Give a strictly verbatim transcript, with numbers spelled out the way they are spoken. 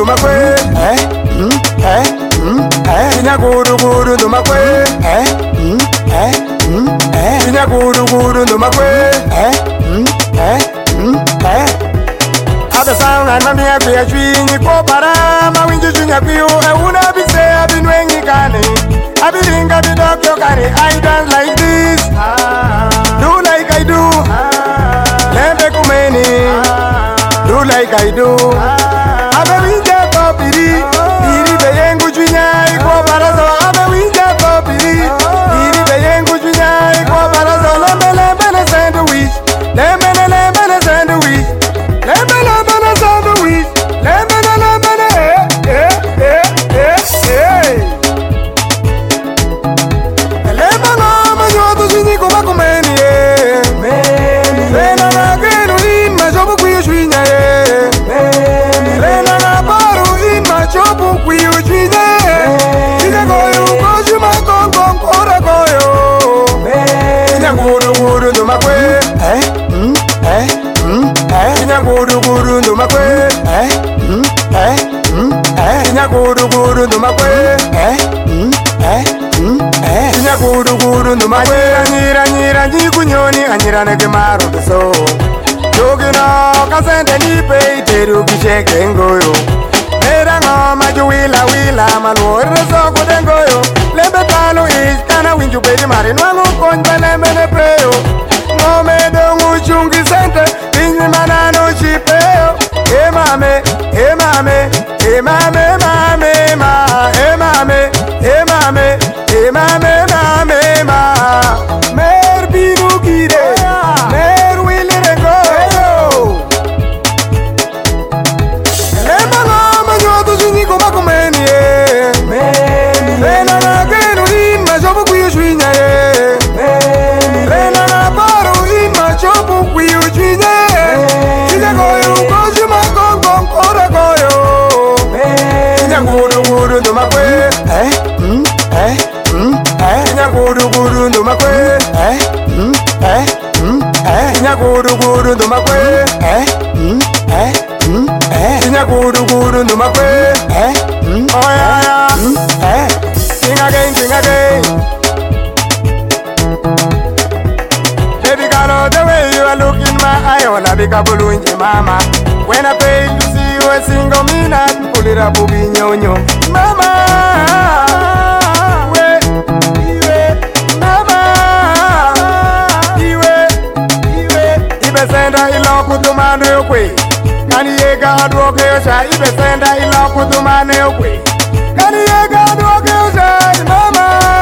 makwe, eh, mm, eh, mm, eh. Inya guru guru no makwe, eh, mm, eh, mm, eh. Inya guru guru no makwe, eh, mm, eh, mm, eh. Ada sanga na mi abi ajwi ni ko para ma winju junya piu e una bi se abi nwengi kane abi linga bi dokyo kane I dance like this ah. Do like I do ah. Lembe kumeni ah. Do like I do ah. Abe winja ko piri piri be yengu junya ko para so abe winja ko piri piri be yengu junya ko para so lembe lembe le sandwich lembe lembe le sandwich lembe lembe le sandwich lembe lembe le eh eh eh eh lembe ngama nyoto zini ko makumeni eh meni lena na gelu in ma jobu kuyo shwinya eh meni lena na baru in ma jobu kuyo shwinya eh ina goyo koju ma kongo kora goyo meni ina guru guru no makwe eh mm eh mm eh ina guru guru no makwe eh mm eh mm eh ina guru guru no makwe eh mm eh mm eh ina guru guru no makwe anyira anyira nyikunyoni anyira nege maro so yogina kasende ni pe teru kisheke ngoyo era ngoma juwila wila malore so kudengoyo lembe talo is kana winju pe mare nwangu konja lembe ne peyo ngome dongu chungi sente binyi manano chipeo e mame e mame e mame mame ma e mame e mame e mame mame ma mer binu gire mer wilire go lemba ngama nyoto zini ko makumeni e meni lena na genu in ma jobu kuyo shwinya e meni lena na baru in ma jobu kuyo shwinya e ina goyo koju ma kongo kora goyo meni ina guru guru no makwe eh mm eh mm eh ina guru guru no makwe eh mm eh mm eh ina guru guru no makwe eh mm eh mm eh ina guru guru no makwe eh mm oh yeah yeah mm eh sing again sing again baby girl oh, the way you are looking my eye wanna be kabulu inje mama when I pay to see you a single minute pull it up ubi nyonyo mama we iwe mama iwe iwe ibe senda ilo kutumano yokwe kani yega adwoke yosha ibe senda ilo kutumano yokwe kani yega adwoke yosha mama